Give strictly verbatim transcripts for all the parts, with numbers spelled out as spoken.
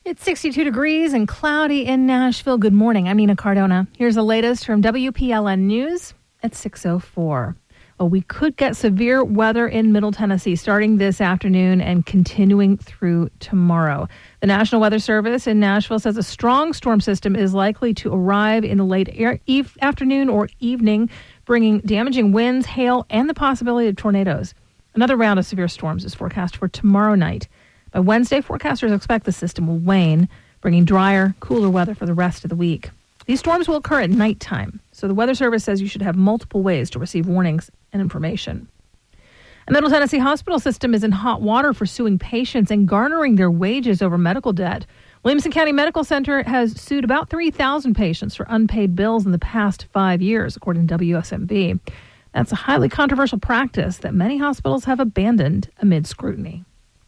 It's sixty-two degrees and cloudy in Nashville. Good morning. I'm Nina Cardona. Here's the latest from W P L N News at six oh four. Well, we could get severe weather in Middle Tennessee starting this afternoon and continuing through tomorrow. The National Weather Service in Nashville says a strong storm system is likely to arrive in the late air, eve, afternoon or evening, bringing damaging winds, hail, and the possibility of tornadoes. Another round of severe storms is forecast for tomorrow night. By Wednesday, forecasters expect the system will wane, bringing drier, cooler weather for the rest of the week. These storms will occur at nighttime, so the Weather Service says you should have multiple ways to receive warnings and information. A Middle Tennessee hospital system is in hot water for suing patients and garnering their wages over medical debt. Williamson County Medical Center has sued about three thousand patients for unpaid bills in the past five years, according to W S M V. That's a highly controversial practice that many hospitals have abandoned amid scrutiny.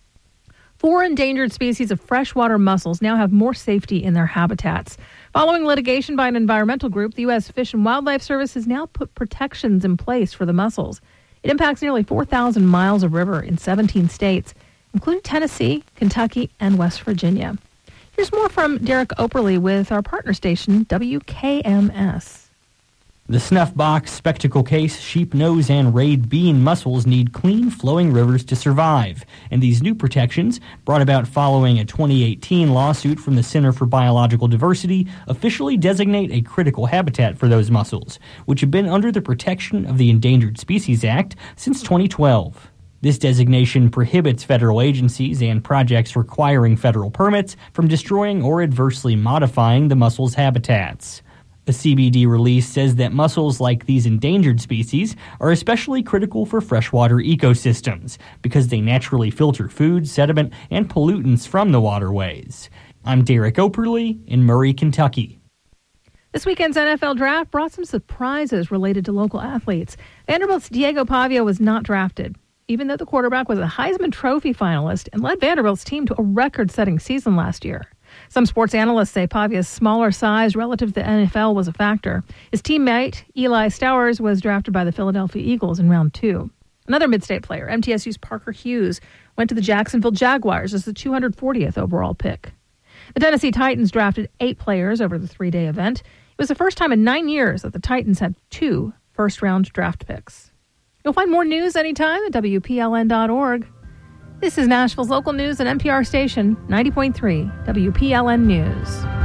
Four endangered species of freshwater mussels now have more safety in their habitats. Following litigation by an environmental group, the U S Fish and Wildlife Service has now put protections in place for the mussels. It impacts nearly four thousand miles of river in seventeen states, including Tennessee, Kentucky, and West Virginia. Here's more from Derek Operly with our partner station, W K M S. The snuff box, spectacle case, sheep nose, and rayed bean mussels need clean, flowing rivers to survive. And these new protections, brought about following a twenty eighteen lawsuit from the Center for Biological Diversity, officially designate a critical habitat for those mussels, which have been under the protection of the Endangered Species Act since twenty twelve. This designation prohibits federal agencies and projects requiring federal permits from destroying or adversely modifying the mussels' habitats. A C B D release says that mussels like these endangered species are especially critical for freshwater ecosystems because they naturally filter food, sediment, and pollutants from the waterways. I'm Derek Operly in Murray, Kentucky. This weekend's N F L draft brought some surprises related to local athletes. Vanderbilt's Diego Pavia was not drafted, even though the quarterback was a Heisman Trophy finalist and led Vanderbilt's team to a record-setting season last year. Some sports analysts say Pavia's smaller size relative to the N F L was a factor. His teammate, Eli Stowers, was drafted by the Philadelphia Eagles in round two. Another mid-state player, M T S U's Parker Hughes, went to the Jacksonville Jaguars as the two hundred fortieth overall pick. The Tennessee Titans drafted eight players over the three-day event. It was the first time in nine years that the Titans had two first-round draft picks. You'll find more news anytime at W P L N dot org. This is Nashville's local news and N P R station, ninety point three W P L N News.